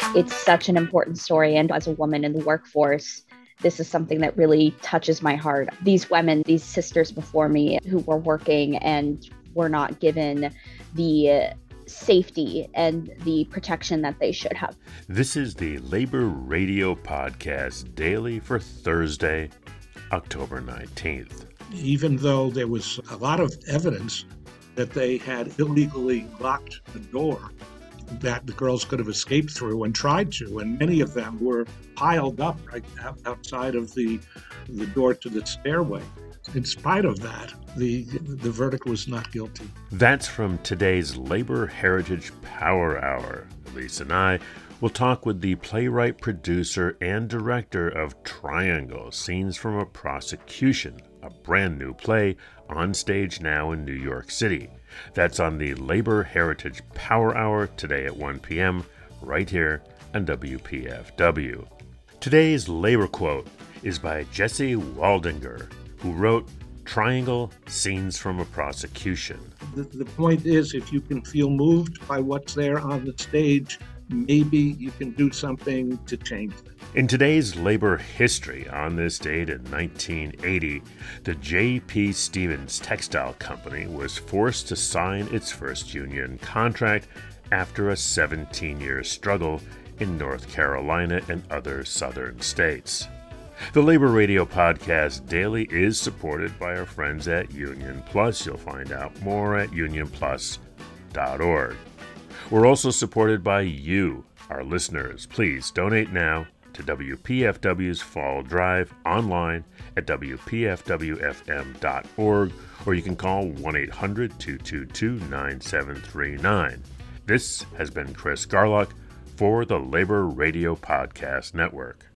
It's such an important story. And as a woman in the workforce, this is something that really touches my heart. These women, these sisters before me who were working and were not given the safety and the protection that they should have. This is the Labor Radio Podcast daily for Thursday, October 19th. Even though there was a lot of evidence that they had illegally locked the door that the girls could have escaped through and tried to, and many of them were piled up right outside of the door to the stairway. In spite of that, the verdict was not guilty. That's from today's Labor Heritage Power Hour. Elise and I will talk with the playwright, producer, and director of Triangle, Scenes from a Prosecution, a brand new play on stage now in New York City. That's on the Labor Heritage Power Hour today at 1 p.m. right here on WPFW. Today's labor quote is by Jesse Waldinger, who wrote Triangle, Scenes from a Prosecution. The point is, if you can feel moved by what's there on the stage, maybe you can do something to change it. In today's labor history, on this date in 1980, the J.P. Stevens Textile Company was forced to sign its first union contract after a 17-year struggle in North Carolina and other southern states. The Labor Radio Podcast Daily is supported by our friends at Union Plus. You'll find out more at unionplus.org. We're also supported by you, our listeners. Please donate now to WPFW's Fall Drive online at WPFWFM.org, or you can call 1-800-222-9739. This has been Chris Garlock for the Labor Radio Podcast Network.